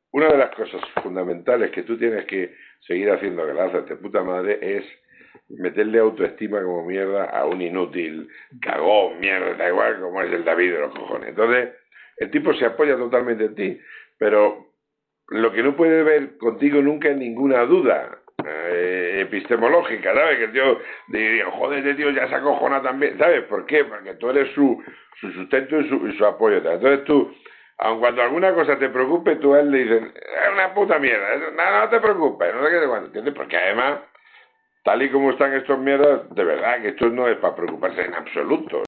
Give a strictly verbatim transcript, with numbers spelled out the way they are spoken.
una de las cosas fundamentales que tú tienes que seguir haciendo, que la haces de puta madre, es meterle autoestima como mierda a un inútil, cagón, mierda, da igual como es el David de los cojones. Entonces, el tipo se apoya totalmente en ti, pero lo que no puede ver contigo nunca es ninguna duda eh, epistemológica, ¿sabes? Que el tío diría, joder, este tío ya se acojona también, ¿sabes? ¿Por qué? Porque tú eres su, su sustento y su, y su apoyo. Entonces tú, aun cuando alguna cosa te preocupe, tú a él le dices, es una puta mierda, no, no te preocupes, no sé qué te cuento, ¿entiendes? Porque además, tal y como están estos mierdas, de verdad que esto no es para preocuparse en absoluto.